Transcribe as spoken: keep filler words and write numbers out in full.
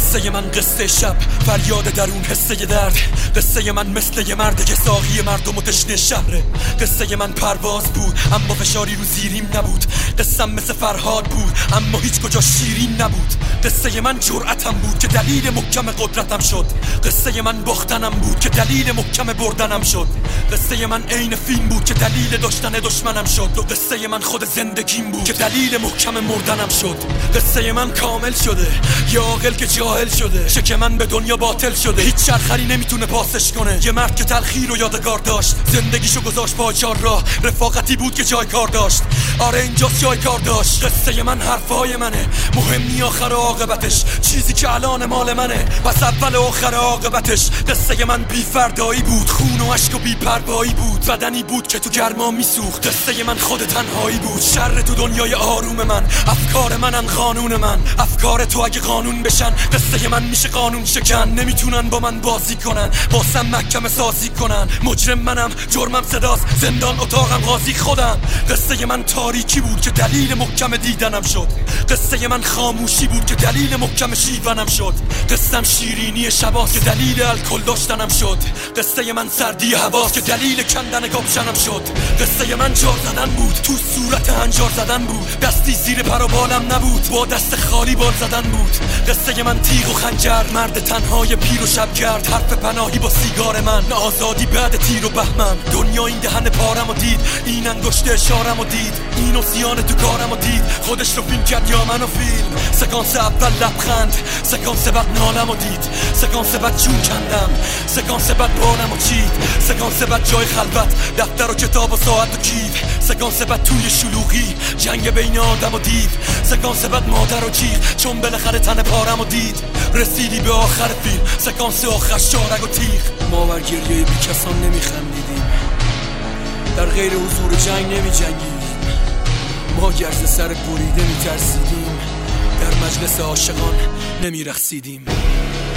قصه من قصه شب، فریاد درون حسه درد. قصه من مثل یه مرد که ساقی مردم و تشنه شهره. قصه من پرواز بود اما فشاری رو زیریم نبود. قصم مثل فرهاد بود اما هیچ کجا شیرین نبود. قصه من جرأتم بود که دلیل محکم قدرتم شد. قصه من باختنم بود که دلیل محکم بردنم شد. قصه من عین فیلم بود که دلیل داشتن دشمنم شد. و قصه من خود زندگیم بود که دلیل محکم مردنم شد. قصه من کامل شده، یه عاقل که جاهل شده. شک من به دنیا باطل شده، هیچ چرخری نمیتونه پاسش کنه. یه مرد که تلخی رو یادگار داشت، زندگیشو گذاشت با چار راه. رفاقتی بود که جای کار داشت، آره اینجاست جای کار داشت. قصه من حرفای منه، مهم نی آخر عاقبتش. چیزی که الان مال منه پس اول و آخر عاقبتش. قصه من بی فردایی بود، خون و عشق و بی پروایی بود. بدنی بود که تو گرما میسوخت. قصه من خود تنهایی بود، شر تو دنیای آروم من. افکار منن قانون من، افکار تو اگه قانون بشن. قصه من میشه قانون شکن، نمیتونن با من بازی کنن، باسم محکمه سازی کنن. مجرم منم، جرمم صداست، زندان اتاقم قاضی خودم. قصه من تاریکی بود که دلیل محکم دیدنم شد. قصه من خاموشی بود که دلیل محکم شیونم شد. قصم شیرینی شباست که دلیل الکل داشتنم شد. قصه من سردی هواست که دلیل کندن کاپشنم شد. قصه من جار زدن بود، تو صورت هنجار زدن بود. دستی زیر پر و بالم نبود، با دست خالی بال زدن بود. قصه من تیغ و خنجر، مرد تنهای پیر و شبگرد. حرف پناهی با سیگار من، آزادی بعد تیر و بهمن. دنیا این دهن پارم و دید، این انگشت اشارم و دید، این اسیان تو کارم و دید. خودش رو فیلم کرد یا منو فیلم. سکانس اول لبخند، سکانس بعد نالم و دید، سکانس بعد جون کندم، سکانس بعد بانم و چید، سکانس بعد جای خلوت، دفتر و کتاب و ساعت و کیف، سکانس بعد توی شلوغی، جنگ بین آدم و دیو، سکانس بعد مادر و جیغ، چون بالاخره تن پارم و دید. رسیدی به آخر فیلم، سکانس آخر شارگ و تیغ. ما بر گریه بی کسان نمی خندیدیم، در غیر حضور جنگ نمی جنگیدیم. ما گرز سر بریده می ترسیدیم، در مجلس عاشقان نمی رقصیدیم.